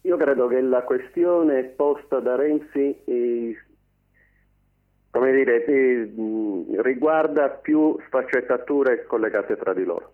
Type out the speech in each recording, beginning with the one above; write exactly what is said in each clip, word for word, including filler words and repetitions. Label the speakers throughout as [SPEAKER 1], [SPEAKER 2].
[SPEAKER 1] io credo che la questione posta da Renzi eh, come dire, eh, riguarda più sfaccettature collegate tra di loro.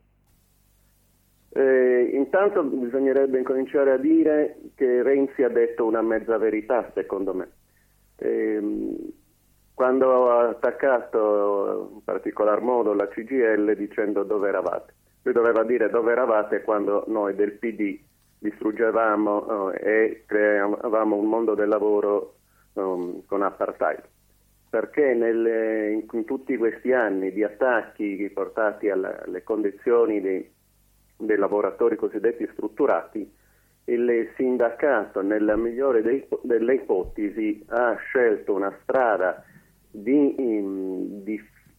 [SPEAKER 1] Eh, intanto bisognerebbe incominciare a dire che Renzi ha detto una mezza verità, secondo me. Eh, quando ha attaccato in particolar modo la C G I L dicendo dove eravate. Lui doveva dire dove eravate quando noi del P D distruggevamo eh, e creavamo un mondo del lavoro um, con apartheid. Perché nelle, in, in tutti questi anni di attacchi portati alla, alle condizioni dei, dei lavoratori cosiddetti strutturati, il sindacato, nella migliore dei, delle ipotesi, ha scelto una strada di, in, di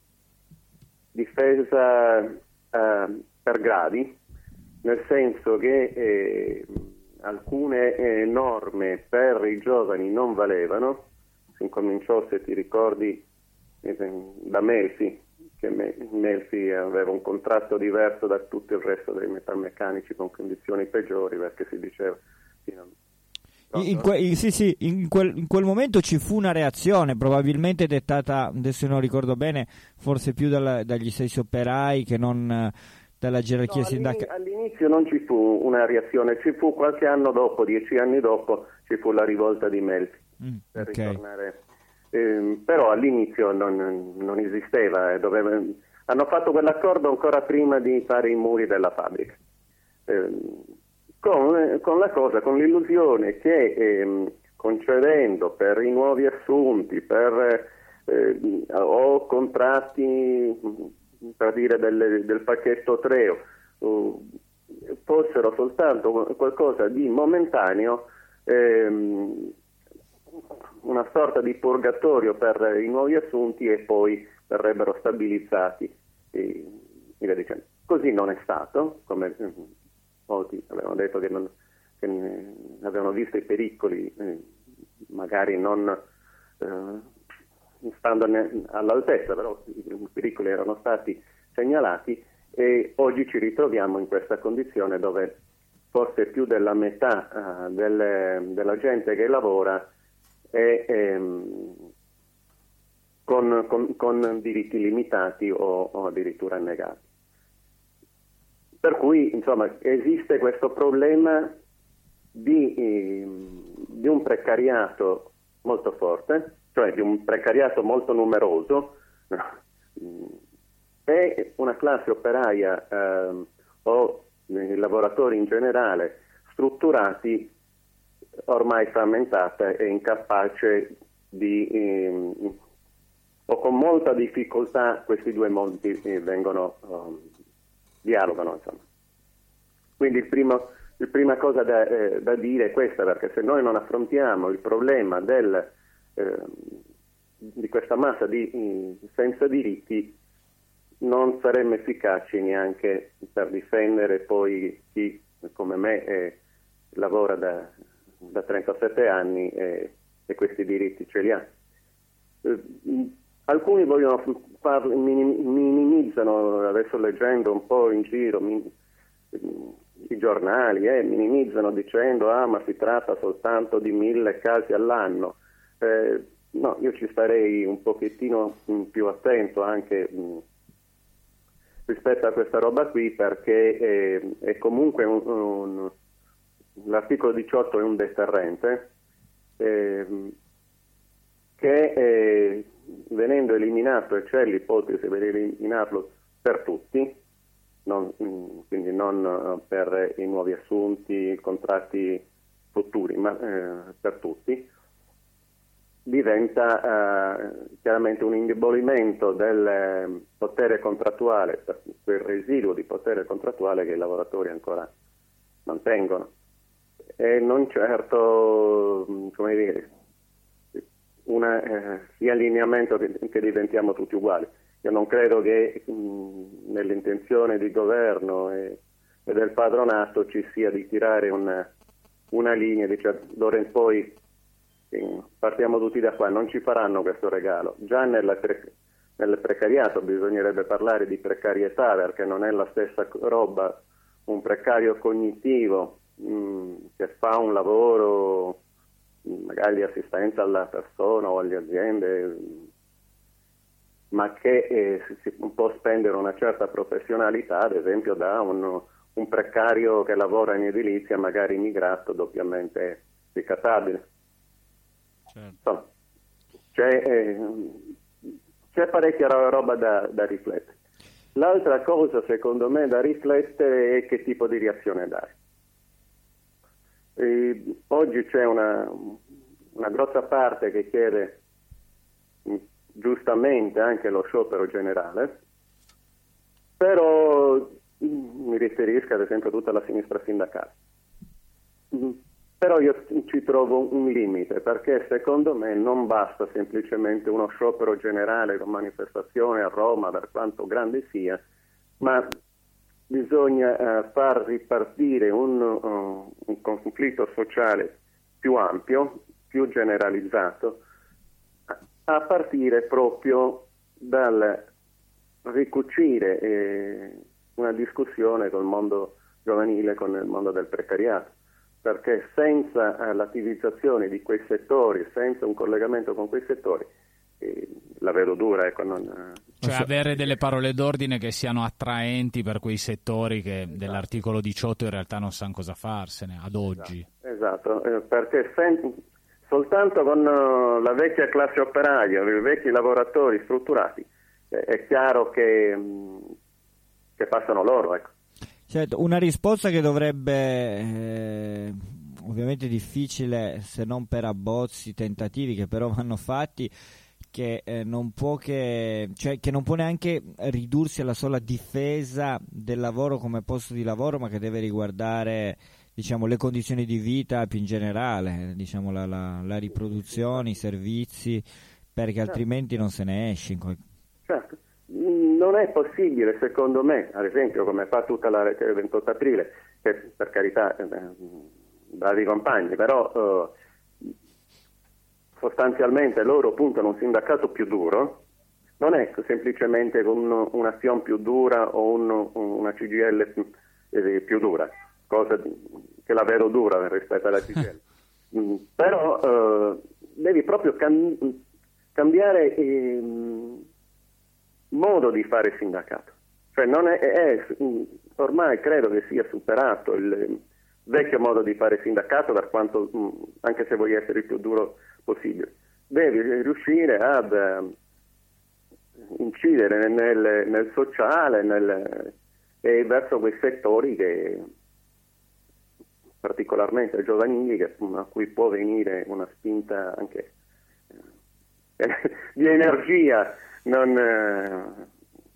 [SPEAKER 1] difesa eh, per gradi, nel senso che eh, alcune eh, norme per i giovani non valevano. Si incominciò, se ti ricordi, da Melfi, che Melfi aveva un contratto diverso da tutto il resto dei metalmeccanici con condizioni peggiori, perché si diceva...
[SPEAKER 2] In, que- sì, sì, in, quel, in quel momento ci fu una reazione, probabilmente dettata, adesso non ricordo bene, forse più dalla, dagli stessi operai che non dalla gerarchia
[SPEAKER 1] no,
[SPEAKER 2] sindacale.
[SPEAKER 1] All'inizio non ci fu una reazione, ci fu qualche anno dopo, dieci anni dopo, ci fu la rivolta di Melfi.
[SPEAKER 2] Mm,
[SPEAKER 1] per
[SPEAKER 2] okay.
[SPEAKER 1] ritornare, eh, però all'inizio non, non esisteva, eh, doveva, hanno fatto quell'accordo ancora prima di fare i muri della fabbrica, eh, con, con la cosa, con l'illusione che eh, concedendo per i nuovi assunti, per eh, o contratti per dire del, del pacchetto Treo, uh, fossero soltanto qualcosa di momentaneo, ehm, una sorta di purgatorio per i nuovi assunti e poi verrebbero stabilizzati e, e via dicendo. Così non è stato, come eh, molti avevano detto che, non, che ne, avevano visto i pericoli, eh, magari non eh, stando ne, all'altezza, però i pericoli erano stati segnalati e oggi ci ritroviamo in questa condizione dove forse più della metà uh, delle, della gente che lavora è ehm, con, con, con diritti limitati o, o addirittura negati. Per cui, insomma, esiste questo problema di, eh, di un precariato molto forte, cioè di un precariato molto numeroso, e una classe operaia eh, o i lavoratori in generale strutturati ormai frammentata e incapace di eh, o con molta difficoltà questi due mondi eh, vengono um, dialogano, insomma. Quindi il primo, la prima cosa da, eh, da dire è questa, perché se noi non affrontiamo il problema del, eh, di questa massa di eh, senza diritti, non saremmo efficaci neanche per difendere poi chi come me eh, lavora da, da trentasette anni eh, e questi diritti ce li ha. Eh, alcuni vogliono far, minimizzano, adesso leggendo un po' in giro min, i giornali, eh, minimizzano dicendo ah ma si tratta soltanto di mille casi all'anno. Eh, no, io ci starei un pochettino mh, più attento anche mh, rispetto a questa roba qui, perché eh, è comunque un, un, l'articolo diciotto è un deterrente eh, che eh, venendo eliminato, e c'è l'ipotesi per eliminarlo per tutti, non, quindi non per i nuovi assunti, contratti futuri, ma eh, per tutti, diventa eh, chiaramente un indebolimento del eh, potere contrattuale, per quel residuo di potere contrattuale che i lavoratori ancora mantengono. E non certo, come dire, una, eh, sia allineamento che, che diventiamo tutti uguali. Io non credo che mh, nell'intenzione di governo e, e del padronato ci sia di tirare una, una linea, dice d'ora in poi eh, partiamo tutti da qua, non ci faranno questo regalo. Già nella, nel precariato bisognerebbe parlare di precarietà, perché non è la stessa roba un precario cognitivo mh, che fa un lavoro magari di assistenza alla persona o alle aziende, ma che eh, si può spendere una certa professionalità, ad esempio da un, un precario che lavora in edilizia, magari immigrato, doppiamente ricattabile.
[SPEAKER 3] Certo.
[SPEAKER 1] Insomma, c'è, eh, c'è parecchia roba da, da riflettere. L'altra cosa, secondo me, da riflettere è che tipo di reazione dare. E oggi c'è una, una grossa parte che chiede giustamente anche lo sciopero generale, però mi riferisco ad esempio a tutta la sinistra sindacale. Però io ci trovo un limite, perché secondo me non basta semplicemente uno sciopero generale con manifestazione a Roma, per quanto grande sia, ma bisogna uh, far ripartire un, uh, un conflitto sociale più ampio, più generalizzato, a partire proprio dal ricucire eh, una discussione col mondo giovanile, con il mondo del precariato, perché senza eh, l'attivizzazione di quei settori, senza un collegamento con quei settori, eh, la vedo dura. Ecco, non,
[SPEAKER 3] cioè avere delle parole d'ordine che siano attraenti per quei settori che esatto. dell'articolo diciotto in realtà non sanno cosa farsene ad oggi.
[SPEAKER 1] Esatto, esatto. Eh, perché sen- soltanto con uh, la vecchia classe operaia, i vecchi lavoratori strutturati, eh, è chiaro che, mh, che passano loro, ecco.
[SPEAKER 2] Certo, una risposta che dovrebbe, eh, ovviamente difficile se non per abbozzi, tentativi che però vanno fatti, che eh, non può che, cioè che non può neanche ridursi alla sola difesa del lavoro come posto di lavoro, ma che deve riguardare, diciamo, le condizioni di vita più in generale, diciamo la, la, la riproduzione, i servizi, perché altrimenti non se ne esce. In quel...
[SPEAKER 1] Certo. Non è possibile, secondo me, ad esempio, come fa tutta la rete del ventotto aprile, che per carità, eh, bravi compagni, però eh, sostanzialmente loro puntano un sindacato più duro, non è semplicemente con un, un'azione più dura o un, una C G I L più, eh, più dura, cosa che la vedo dura rispetto alla C G I L. mm, però eh, devi proprio cam- cambiare eh, modo di fare sindacato, cioè non è, è, ormai credo che sia superato il vecchio modo di fare sindacato, per quanto, anche se vuoi essere il più duro possibile, devi riuscire ad uh, incidere nel, nel sociale, nel, e verso quei settori che particolarmente giovanili, che, a cui può venire una spinta anche eh, di energia. Non, eh,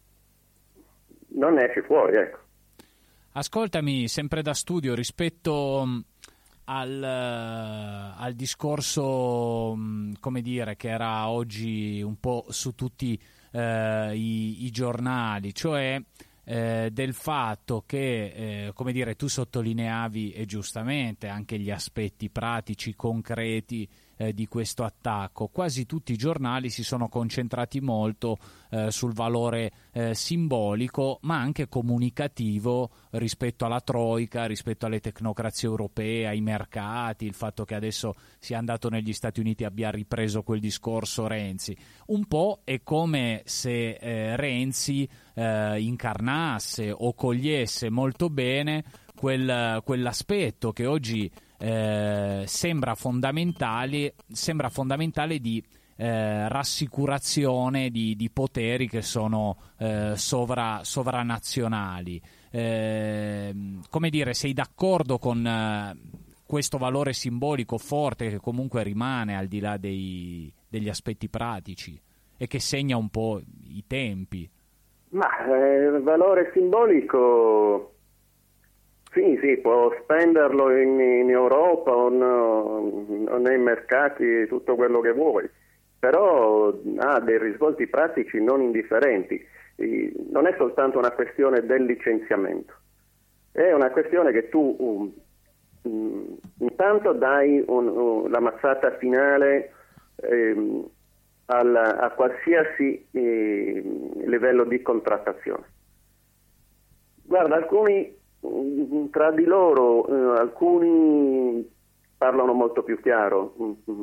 [SPEAKER 1] non esce fuori, ecco.
[SPEAKER 3] Ascoltami, sempre da studio, rispetto mh, al, uh, al discorso, mh, come dire, che era oggi un po' su tutti uh, i, i giornali, cioè eh, del fatto che, eh, come dire, tu sottolineavi e giustamente anche gli aspetti pratici, concreti eh, di questo attacco. Quasi tutti i giornali si sono concentrati molto eh, sul valore eh, simbolico, ma anche comunicativo rispetto alla Troica, rispetto alle tecnocrazie europee, ai mercati, il fatto che adesso sia andato negli Stati Uniti e abbia ripreso quel discorso Renzi. Un po' è come se eh, Renzi eh, incarnasse o cogliesse molto bene quel, quell'aspetto che oggi eh, sembra fondamentale, sembra fondamentale di eh, rassicurazione di, di poteri che sono eh, sovra, sovranazionali. Eh, come dire, sei d'accordo con eh, questo valore simbolico forte che comunque rimane al di là dei, degli aspetti pratici e che segna un po' i tempi?
[SPEAKER 1] Ma eh, il valore simbolico sì, sì, può spenderlo in, in Europa o, no, o nei mercati, tutto quello che vuoi, però ha dei risvolti pratici non indifferenti. E non è soltanto una questione del licenziamento, è una questione che tu um, um, intanto dai un, un, la mazzata finale um, al, a qualsiasi eh, livello di contrattazione. Guarda, alcuni tra di loro eh, alcuni parlano molto più chiaro.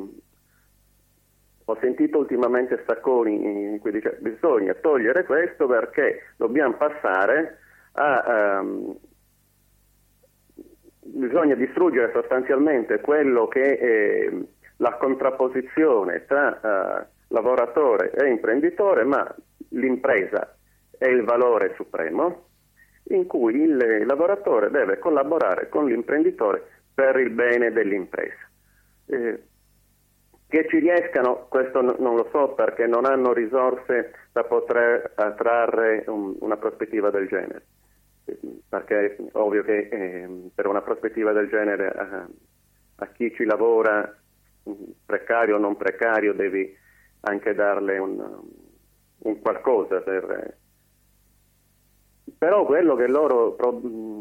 [SPEAKER 1] Ho sentito ultimamente Sacconi in cui dice bisogna togliere questo perché dobbiamo passare a um, bisogna distruggere sostanzialmente quello che è la contrapposizione tra uh, lavoratore e imprenditore, ma l'impresa è il valore supremo in cui il lavoratore deve collaborare con l'imprenditore per il bene dell'impresa. Eh, che ci riescano, questo no, non lo so perché non hanno risorse da poter attrarre un, una prospettiva del genere, eh, perché è ovvio che eh, per una prospettiva del genere a, a chi ci lavora, precario o non precario, devi anche darle un, un qualcosa per... Però quello che loro pro,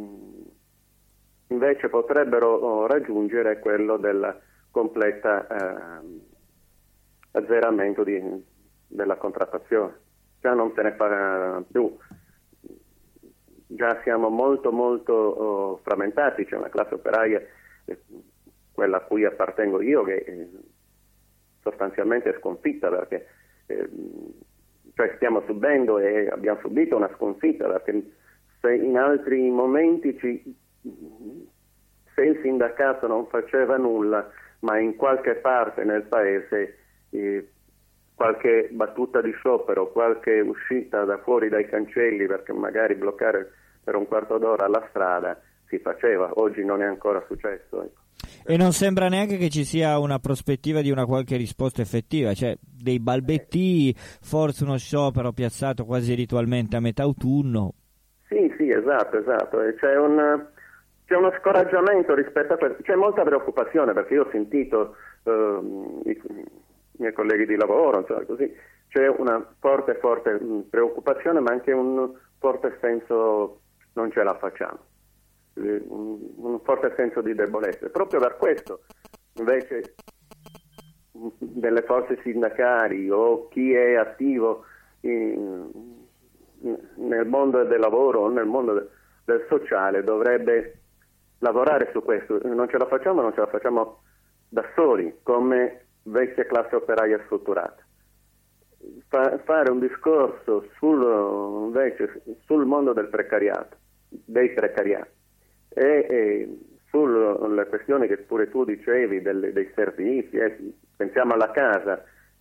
[SPEAKER 1] invece potrebbero raggiungere è quello del completa eh, azzeramento di, della contrattazione. Già non se ne fa più, già siamo molto molto oh, frammentati, c'è una classe operaia, eh, quella a cui appartengo io, che eh, sostanzialmente è sconfitta perché eh, cioè stiamo subendo e abbiamo subito una sconfitta perché se in altri momenti ci, se il sindacato non faceva nulla, ma in qualche parte nel paese eh, qualche battuta di sciopero, qualche uscita da fuori dai cancelli perché magari bloccare per un quarto d'ora la strada si faceva, oggi non è ancora successo, ecco.
[SPEAKER 2] E non sembra neanche che ci sia una prospettiva di una qualche risposta effettiva, cioè dei balbettii, forse uno sciopero piazzato quasi ritualmente a metà autunno.
[SPEAKER 1] Sì, sì, esatto, esatto. C'è un, c'è uno scoraggiamento rispetto a questo, c'è molta preoccupazione perché io ho sentito eh, i, i miei colleghi di lavoro, insomma, così, c'è una forte, forte preoccupazione ma anche un forte senso non ce la facciamo. Un, un forte senso di debolezza. Proprio per questo invece delle forze sindacali o chi è attivo in, nel mondo del lavoro o nel mondo del, del sociale dovrebbe lavorare su questo. Non ce la facciamo, non ce la facciamo da soli come vecchia classe operaia strutturata. Fa, fare un discorso sul, invece, sul mondo del precariato, dei precariati e, e sulle questioni che pure tu dicevi delle, dei servizi, eh, pensiamo alla casa,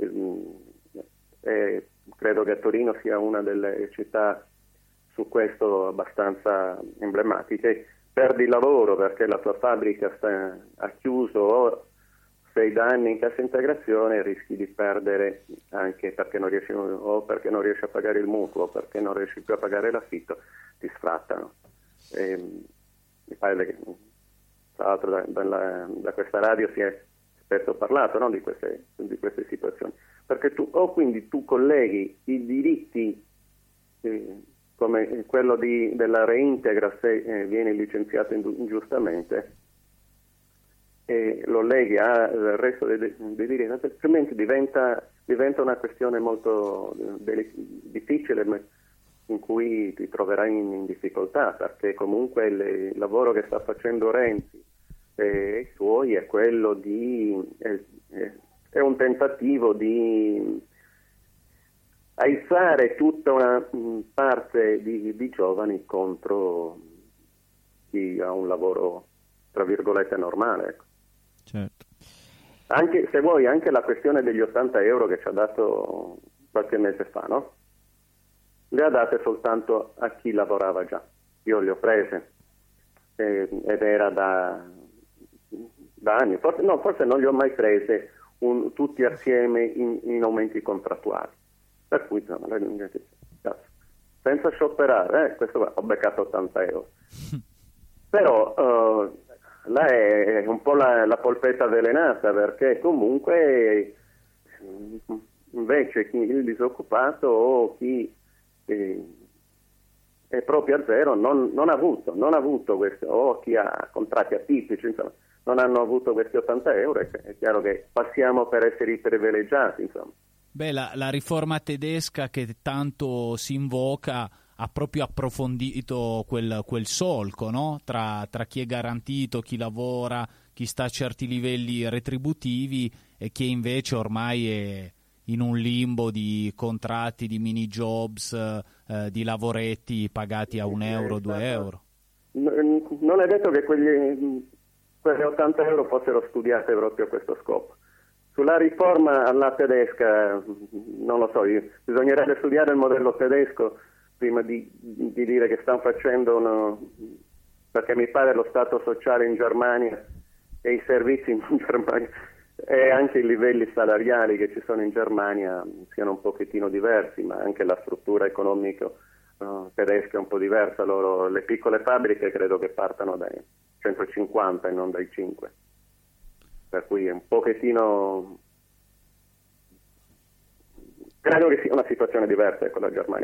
[SPEAKER 1] eh, credo che Torino sia una delle città su questo abbastanza emblematiche. Perdi lavoro perché la tua fabbrica sta, ha chiuso o sei da anni in cassa integrazione, rischi di perdere anche perché non riesci, o perché non riesci a pagare il mutuo o perché non riesci più a pagare l'affitto, ti sfrattano. E, mi pare che tra l'altro da, da, da questa radio si è spesso parlato, no, di, queste, di queste situazioni, perché tu o quindi tu colleghi i diritti eh, come quello di, della reintegra se eh, viene licenziato ingiustamente e lo leghi al resto dei, dei diritti, altrimenti diventa, diventa una questione molto delic- difficile in cui ti troverai in, in difficoltà, perché comunque il, il lavoro che sta facendo Renzi e i suoi è quello di è, è un tentativo di aizzare tutta una parte di, di giovani contro chi ha un lavoro tra virgolette normale, ecco.
[SPEAKER 2] Certo.
[SPEAKER 1] Anche se vuoi, anche la questione degli ottanta euro che ci ha dato qualche mese fa, no? Le ha date soltanto a chi lavorava già. Io le ho prese eh, ed era da, da anni, forse, no, forse non le ho mai prese un, tutti assieme in, in aumenti contrattuali. Per cui no, senza scioperare, eh, questo ho beccato ottanta euro. Però uh, là è un po' la, la polpetta avvelenata, perché comunque invece chi, il disoccupato o chi eh, è proprio a zero non, non ha avuto, non ha avuto questo, o chi ha contratti atipici, insomma, non hanno avuto questi ottanta euro, è, è chiaro che passiamo per essere i privilegiati, insomma.
[SPEAKER 3] Beh, la, la riforma tedesca che tanto si invoca ha proprio approfondito quel, quel solco, no? tra, tra chi è garantito, chi lavora, chi sta a certi livelli retributivi e chi invece ormai è in un limbo di contratti, di mini jobs, eh, di lavoretti pagati a un euro, due euro.
[SPEAKER 1] Non è detto che quegli, quelle ottanta euro fossero studiate proprio a questo scopo. Sulla riforma alla tedesca, non lo so, bisognerebbe studiare il modello tedesco prima di, di dire che stanno facendo uno, perché mi pare lo stato sociale in Germania e i servizi in Germania e anche i livelli salariali che ci sono in Germania siano un pochettino diversi, ma anche la struttura economica uh, tedesca è un po' diversa. Loro, le piccole fabbriche credo che partano dai centocinquanta e non dai cinque, per cui è un pochettino, credo che sia una situazione diversa con la Germania.